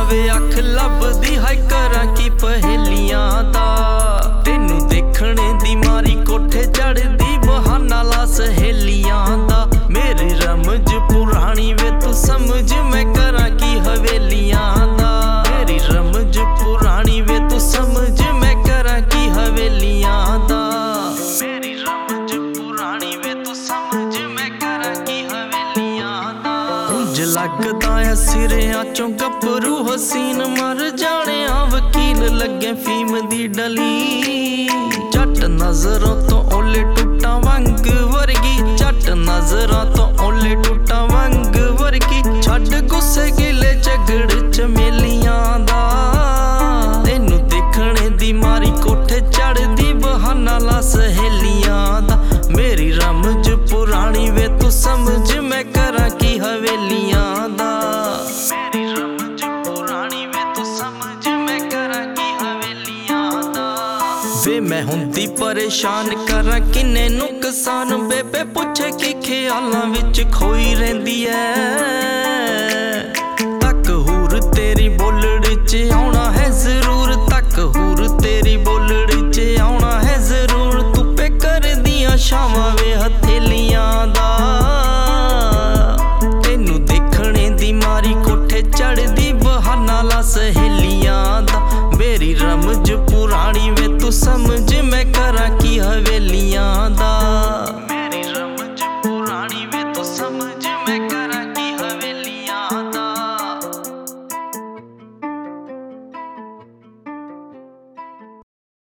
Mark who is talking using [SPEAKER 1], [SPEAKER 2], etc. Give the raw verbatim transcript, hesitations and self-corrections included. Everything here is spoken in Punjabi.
[SPEAKER 1] ਵੇ ਅੱਖ ਲੱਭਦੀ ਹੈ ਕਰਾਂ ਕੀ ਪਹੇਲੀਆਂ ਦਾ। ਤੈਨੂੰ ਦੇਖਣੇ ਦੀ ਮਾਰੀ ਕੋਠੇ ਚੜਦੀ ਬਹਾਨਾ ਲਾ ਸਹੇਲੀਆਂ ਦਾ। ਮੇਰੀ ਰਮਜ ਪੁਰਾਣੀ ਵੇ ਤੂੰ ਸਮਝ ਮੈਂ ਕਰਾਂ ਕੀ ਹਵੇਲੀਆਂ ਦਾ। ਮੇਰੀ ਰਮਜ ਪੁਰਾਣੀ ਵੇ ਤੂੰ ਸਮਝ ਮੈਂ ਕਰਾਂ ਕੀ ਹਵੇਲੀਆਂ ਦਾ। ਮੇਰੀ ਰਮਜ ਪੁਰਾਣੀ ਵੇ ਤੂੰ ਸਮਝ ਮੈਂ ਕਰਾਂ ਕੀ ਹਵੇਲੀਆਂ ਦਾ। ਉਂਝ ਲੱਗਦਾ ਐ ਸਿਰਿਆਂ ਚੋਂ ਗੱਭਰੂ ਹਸੀਨ ਮਰ ਜਾਣਿਆ ਵਕੀਲ ਲੱਗੇ ਫੀਮ ਦੀ ਡਲੀ। ਜੱਟ ਨਜ਼ਰਾਂ ਤੋਂ ਓਲੇ ਟੁੱਟਾਂ ਵੰਗ ਵਰਗੀ, ਜੱਟ ਨਜ਼ਰਾਂ ਤੋਂ ਓਲੇ ਟੁੱਟਾਂ ਵੰਗ ਵਰਗੀ। ਛੱਡ ਗੁੱਸੇ ਗਿਲੇ ਝਗੜ ਚਮੇਲੀਆਂ ਦਾ। ਤੈਨੂੰ ਦੇਖਣੇ ਦੀ ਮਾਰੀ ਕੋਠੇ ਚੜਦੀ ਬਹਾਨਾ ਲਾ ਸਹੇਲੀਆਂ ਦਾ। ਮੇਰੀ ਰਮਜ ਪੁਰਾਣੀ ਵੇ ਤੂੰ ਸਮਝ ਮੈਂ ਕਰਾਂ ਕੀ ਹਵੇਲੀਆਂ ਦਾ। ਮੇਰੀ ਰਮਜ ਪੁਰਾਣੀ ਵੇ ਤੂੰ ਸਮਝ ਮੈਂ ਕਰਾਂ ਕੀ ਹਵੇਲੀਆਂ ਦਾ। ਵੇ ਮੈਂ ਹੁੰਦੀ ਪਰੇਸ਼ਾਨ ਕਰਾਂ ਕਿੰਨੇ ਨੁਕਸਾਨ। ਬੇਬੇ ਪੁੱਛੇ ਕੀ ਖਿਆਲਾਂ ਵਿੱਚ ਖੋਈ ਰਹਿੰਦੀ ਐ। ਤੱਕ ਹੂਰ ਤੇਰੀ ਬੋਲੜ ਚ ਆਉਣਾ ਹੈ ਜ਼ਰੂਰ।